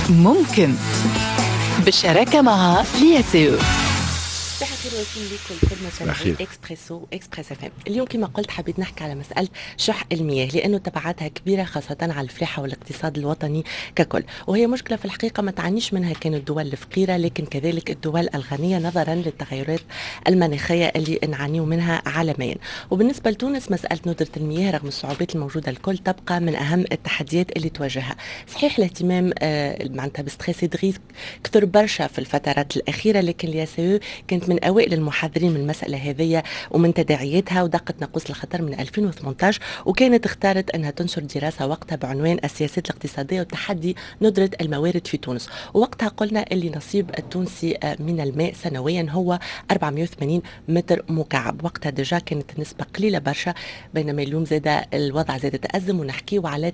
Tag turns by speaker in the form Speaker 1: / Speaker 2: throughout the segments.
Speaker 1: ممكن بالشراكة مع لياسيو.
Speaker 2: صباح الخير وسهلا بكم في خدمة اكسبريسو اكسبريس اف ام. اليوم كما قلت حبيت نحكي على مسألة شح المياه لأنه تبعاتها كبيرة خاصة على الفلاحة والاقتصاد الوطني ككل، وهي مشكلة في الحقيقة ما تعانيش منها كان الدول الفقيرة لكن كذلك الدول الغنية نظرا للتغيرات المناخية اللي نعانيو منها عالميا. وبالنسبة لتونس مسألة ندرة المياه رغم الصعوبات الموجودة الكل تبقى من أهم التحديات اللي تواجهها. صحيح الاهتمام معناتها بستريس دغيس كثر برشا في الفترات الأخيرة، لكن الياسيو كانت من أوائل المحذرين من المسألة هذه ومن تداعياتها ودقت ناقوس الخطر من 2018، وكانت اختارت أنها تنشر دراسة وقتها بعنوان السياسات الاقتصادية وتحدي ندرة الموارد في تونس. ووقتها قلنا اللي نصيب التونسي من الماء سنويا هو 480 متر مكعب. وقتها ديجا كانت النسبة قليلة برشا، بينما اليوم زاد الوضع زاد تأزم ونحكيو على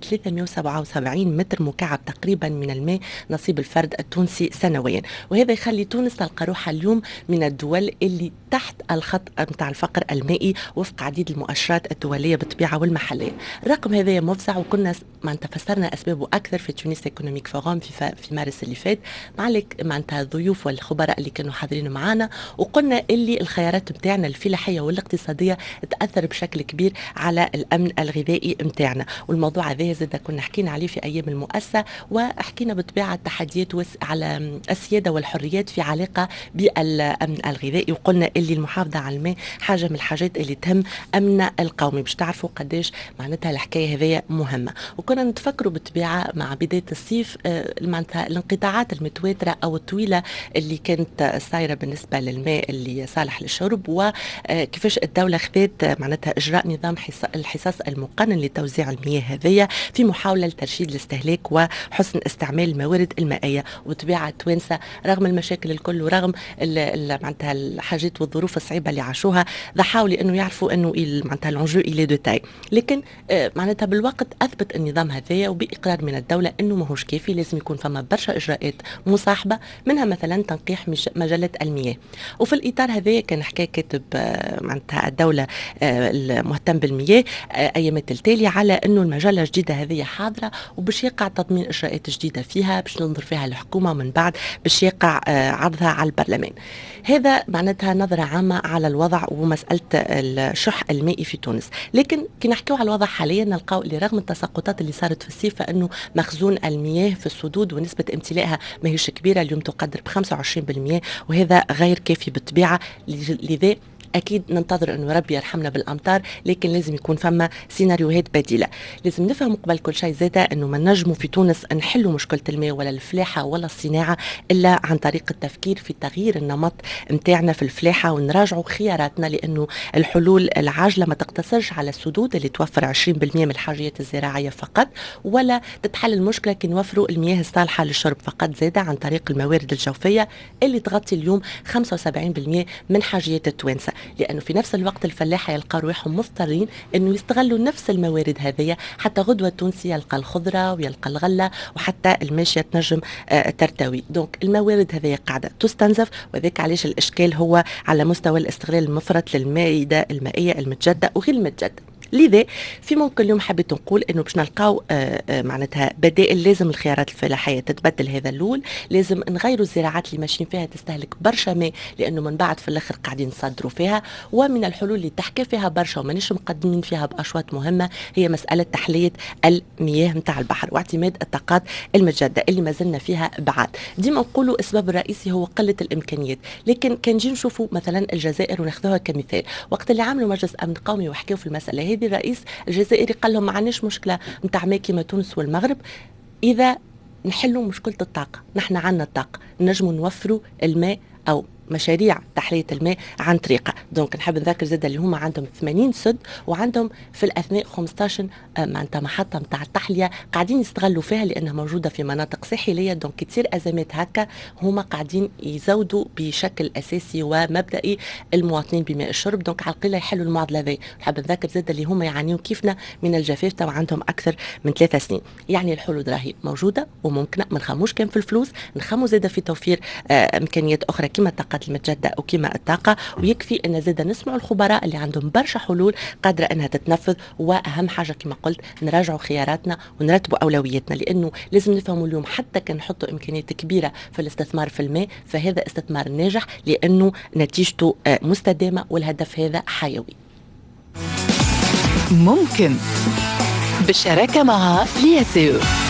Speaker 2: 377 متر مكعب تقريبا من الماء نصيب الفرد التونسي سنويا. وهذا يخلي تونس تلقى روحها اليوم من الدول اللي تحت الخط نتاع الفقر المائي وفق عديد المؤشرات الدوليه بالطبيعه والمحليه. الرقم هذا مفزع وكنا معناتها فسرنا اسبابه اكثر في تونس ايكونوميك فوروم في مارس اللي فات مع معناتها الضيوف والخبراء اللي كانوا حاضرين معنا، وقلنا اللي الخيارات نتاعنا الفلاحيه والاقتصاديه تاثر بشكل كبير على الامن الغذائي نتاعنا. والموضوع هذا زاد كنا حكينا عليه في ايام المؤسسه، وحكينا بالطبيعه التحديات على السياده والحريات في علاقه بالامن الغذائي، وقلنا اللي المحافظه على الماء حاجه من الحاجات اللي تهم امننا القومي. باش تعرفوا قداش معناتها الحكايه هذه مهمه. وكنا نتفكروا بالطبيعه مع بدايه الصيف معناتها الانقطاعات المتواتره او الطويله اللي كانت صايره بالنسبه للماء اللي صالح للشرب، وكيفاش الدوله خذت معناتها اجراء نظام الحصص المقنن لتوزيع المياه هذه في محاوله لترشيد الاستهلاك وحسن استعمال الموارد المائيه. وطبيعه توانسه رغم المشاكل الكل ورغم معناتها الحاجات والظروف الصعيبه اللي عاشوها ضحاوا لانه يعرفوا انه معناتها الانجو الي دو تاي، لكن معناتها بالوقت اثبت النظام هذايا وباقرار من الدوله انه ماهوش كافي، لازم يكون فما برشا اجراءات مصاحبه منها مثلا تنقيح مجله المياه. وفي الاطار هذايا كان حكى كاتب معناتها الدوله المهتم بالمياه ايامات التالي على انه المجله الجديده هذه حاضره وباش يقع تضمين اجراءات جديده فيها باش ننظر فيها الحكومه ومن بعد باش يقع عرضها على البرلمان. هذا معناتها نظرة عامة على الوضع ومسألة الشح المائي في تونس. لكن كي نحكيو على الوضع حاليا نلقاو اللي رغم التساقطات اللي صارت في الصيف فإنه مخزون المياه في السدود ونسبة امتلائها ماهيش كبيرة، اليوم تقدر ب25%، وهذا غير كافي بالطبيعة. لذا أكيد ننتظر أنه ربي يرحمنا بالأمطار، لكن لازم يكون فما سيناريوهات بديلة. لازم نفهم قبل كل شيء زادة أنه ما نجموا في تونس نحلوا مشكلة الماء ولا الفلاحة ولا الصناعة إلا عن طريق التفكير في تغيير النمط متاعنا في الفلاحة ونراجعوا خياراتنا، لأنه الحلول العاجلة ما تقتصرش على السدود اللي توفر 20% من الحاجيات الزراعية فقط، ولا تتحل المشكلة كي نوفروا المياه الصالحة للشرب فقط، زادة عن طريق الموارد الجوفية اللي تغطي اليوم 75% من حاجيات التوانسة. لأنه في نفس الوقت الفلاحة يلقى روحهم مضطرين أنه يستغلوا نفس الموارد هذه، حتى غدوة التونسي يلقى الخضرة ويلقى الغلة وحتى الماشية تنجم ترتوي. دونك الموارد هذه قاعدة تستنزف، وذلك علاش الإشكال هو على مستوى الاستغلال المفرط للمائدة المائية المتجدة وغير المتجدة. لذا في ممكن اليوم حبيت نقول انه باش نلقاو معناتها بدائل. لازم الخيارات الفلاحيه تتبدل، هذا الاول. لازم نغيروا الزراعات اللي ماشيين فيها تستهلك برشا ماء، لانه من بعد في الاخر قاعدين نصدروا فيها. ومن الحلول اللي تحكي فيها برشا ومانيش مقدمين فيها باشواط مهمه هي مساله تحليه المياه نتاع البحر واعتماد الطاقات المتجدده اللي ما زلنا فيها بعاد. ديما نقولوا السبب الرئيسي هو قله الامكانيات، لكن كان نجي نشوفوا مثلا الجزائر وناخذوها كمثال. وقت اللي عملوا مجلس امن قومي وحكيوا في المساله هذه الرئيس الجزائري قال لهم ما عندناش مشكله نتاع ماء كيما تونس والمغرب اذا نحلوا مشكله الطاقه. نحن عندنا الطاقه نجموا نوفروا الماء او مشاريع تحلية الماء عن طريقة. دونك نحب نذكر زاد اللي هم عندهم 80 سد وعندهم في الأثناء 15 معناتها محطة متاع التحلية قاعدين يستغلوا فيها لأنها موجودة في مناطق ساحلية. دونك تصير أزمات هكا هم قاعدين يزودوا بشكل أساسي ومبدئي المواطنين بماء الشرب. دونك على القلة يحلوا المعضلة ذي. نحب نذكر زاد اللي هم يعانيوا كيفنا من الجفاف تو عندهم أكثر من 3 سنين. يعني الحلول راهي موجودة وممكنة، ما نخموش كان في الفلوس، نخمو زاد في توفير إمكانيات أخرى كما الطاقة الطاقة المتجددة وكيما الطاقة. ويكفي أن زاد نسمع الخبراء اللي عندهم برشا حلول قادرة أنها تتنفذ. وأهم حاجة كما قلت نراجعوا خياراتنا ونرتبوا أولوياتنا، لأنه لازم نفهموا اليوم حتى كان نحطوا إمكانيات كبيرة في الاستثمار في الماء فهذا استثمار ناجح لأنه نتيجته مستدامة والهدف هذا حيوي.
Speaker 1: ممكن بالشراكة مع لياسيو.